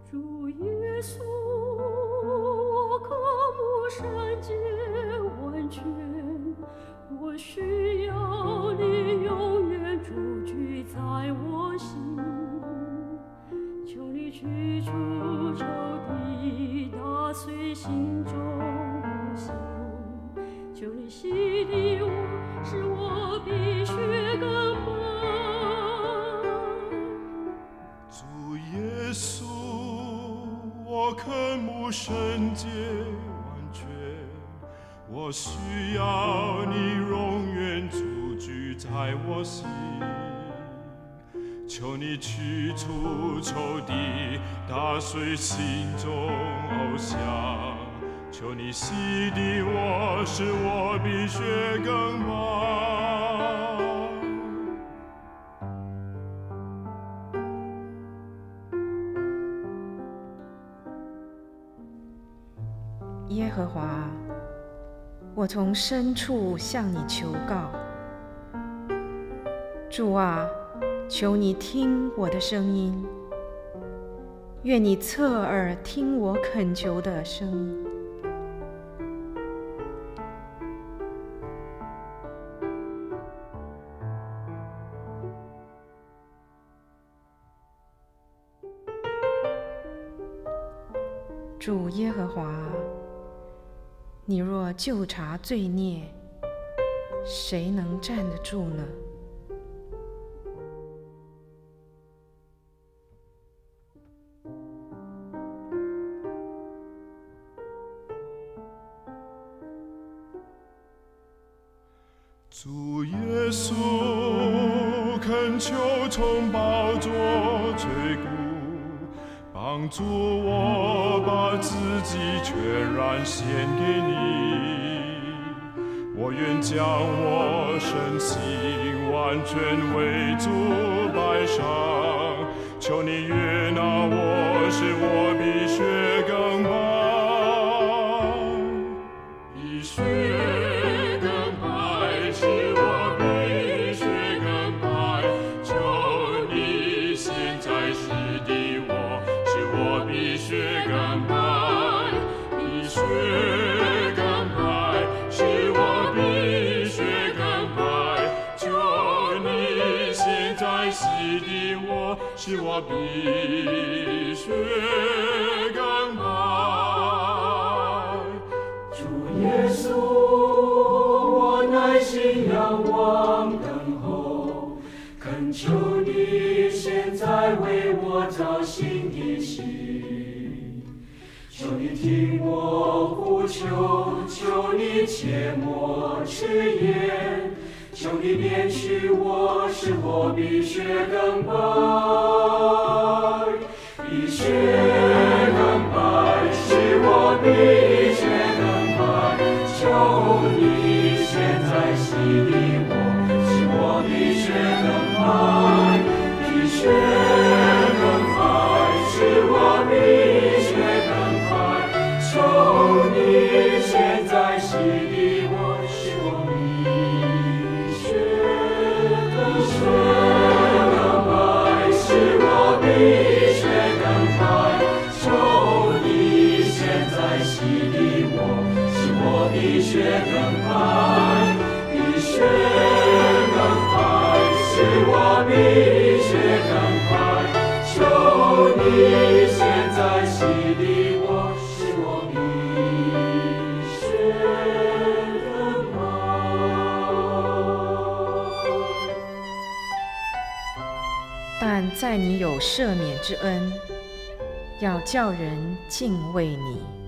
主耶稣，我渴慕圣洁完全，我需要你永远住居在我心。求你驱除仇敌，打碎心中不幸。求你洗涤我，使我比雪更白。 主耶稣，我渴慕圣洁完全，我需要你永远住居在我心。求你驱除仇敌，打碎心中偶像。求你洗涤我，使我比雪更白。耶和华，我从深处向你求告。主啊，求你听我的声音，愿你侧耳听我恳求的声音。主耶和华，你若究察罪孽，谁能站得住呢？ 主耶稣，恳求从宝座垂顾，帮助我把自己全然献给你。我愿将我身心完全为主摆上，求你悦纳我，使我比雪更白，比雪更白，使我比雪更白。求你现在洗涤我，使我比雪更白，比雪更白，使我比雪更白。求你现在洗涤我，使我比雪更白。 主耶稣，我耐心仰望等候，恳求你现在为我造新的心。求你听我呼求，求你切莫迟延，求你怜恤我，使我比雪更白，比雪更白，使我比雪更白。求你现在洗涤我，使我比雪更白，比雪更白，使我比雪更白。求你现在洗涤我，使我比雪更白，使我比雪更白。求你现在洗涤我，使我比雪更白，比雪更白，使我比雪更白。求你现在洗涤我，使我比雪更白。 但在你有赦免之恩，要叫人敬畏你。